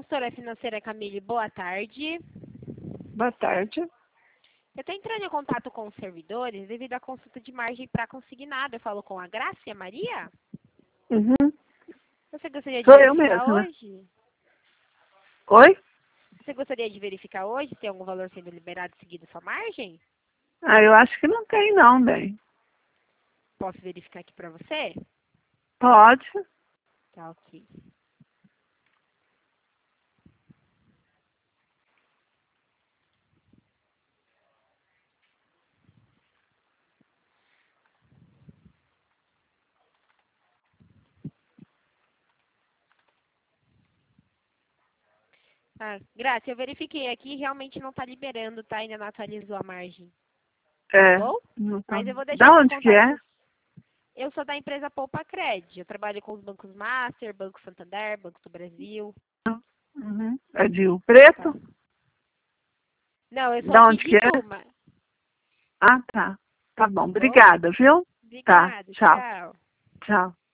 consultora financeira Camille, boa tarde. Boa tarde. Eu estou entrando em contato com os servidores devido à consulta de margem para consignado. Eu falo com a Graça e a Maria? Uhum. Você gostaria de Sou eu verificar mesma. hoje? Oi? Você gostaria de verificar hoje se tem algum valor sendo liberado seguido sua margem? Ah, eu acho que não tem não, bem. Posso verificar aqui para você? Pode. Tá, ok. Ah, Graça, eu verifiquei aqui e realmente não está liberando, tá? Ainda não atualizou a margem. É. Tá bom? Não tô... Mas eu vou deixar Da aqui o onde que é? contato. Eu sou da empresa Poupa Cred. Eu trabalho com os bancos Master, Banco Santander, Banco do Brasil. Uhum. É de Rio Tá. Preto? Não, eu sou Da aqui onde de que é? Ituma. Ah, tá. Tá bom. Tá bom? Obrigada, viu? Tá. Obrigada. Tchau. Tchau. Tchau.